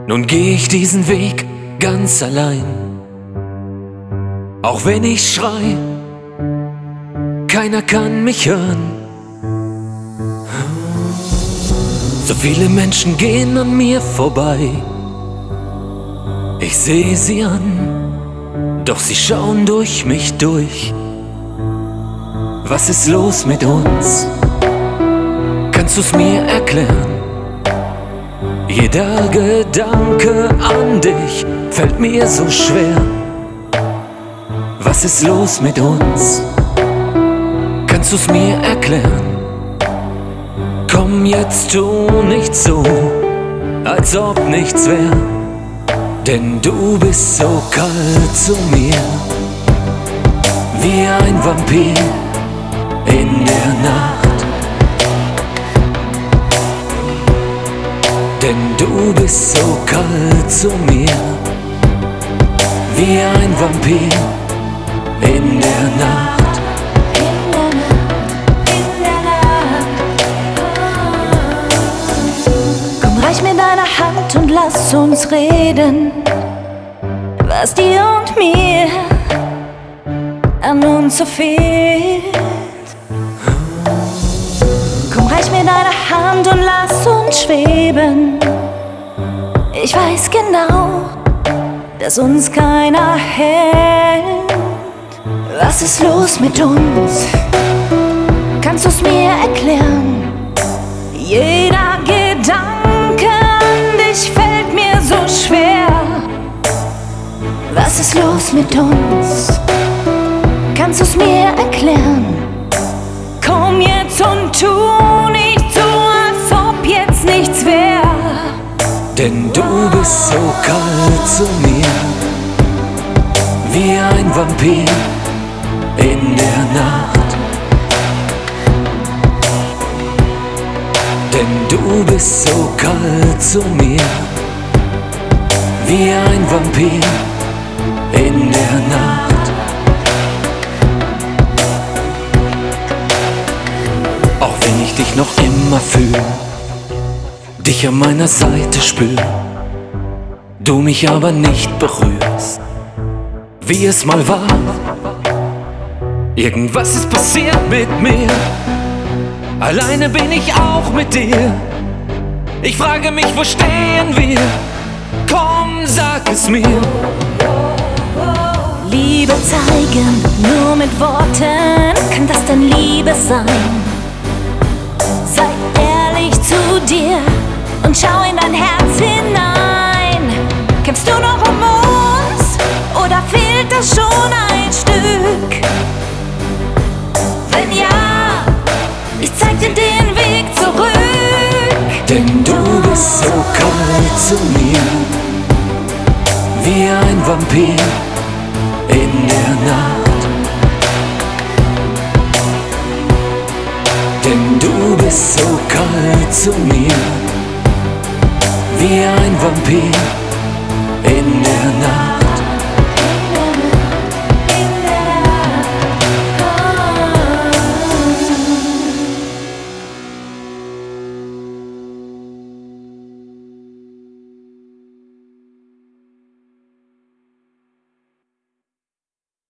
Nun geh ich diesen Weg ganz allein. Auch wenn ich schrei, keiner kann mich hören. So viele Menschen gehen an mir vorbei. Ich sehe sie an, doch sie schauen durch mich durch. Was ist los mit uns? Kannst du's mir erklären? Jeder Gedanke an dich fällt mir so schwer. Was ist los mit uns? Kannst du's mir erklären? Komm jetzt, tu nicht so, als ob nichts wär, denn du bist so kalt zu mir, wie ein Vampir in der Nacht. Denn du bist so kalt zu mir, wie ein Vampir in der Nacht. Komm, reich mir deine Hand und lass uns reden, was dir und mir an uns so fehlt. Komm, reich mir deine Hand und lass uns schweben. Ich weiß genau, dass uns keiner hält. Was ist los mit uns? Kannst du's mir erklären? Jeder Gedanke an dich fällt mir so schwer. Was ist los mit uns? Kannst du's mir erklären? Komm jetzt und tu nicht so, als ob jetzt nichts wär. Denn du bist so kalt zu mir, wie ein Vampir in der Nacht. Denn du bist so kalt zu mir, wie ein Vampir in der Nacht. Auch wenn ich dich noch immer fühle, dich an meiner Seite spür, du mich aber nicht berührst, wie es mal war. Irgendwas ist passiert mit mir, alleine bin ich auch mit dir. Ich frage mich, wo stehen wir? Komm, sag es mir. Liebe zeigen, nur mit Worten kann das denn Liebe sein? Sei ehrlich zu dir und schau in dein Herz hinein. Kämpfst du noch um uns oder fehlt das schon ein Stück? Wenn ja, ich zeig dir den Weg zurück. Denn du bist so kalt zu mir, wie ein Vampir in der Nacht. Denn du bist so kalt zu mir, wie ein Vampir in der Nacht.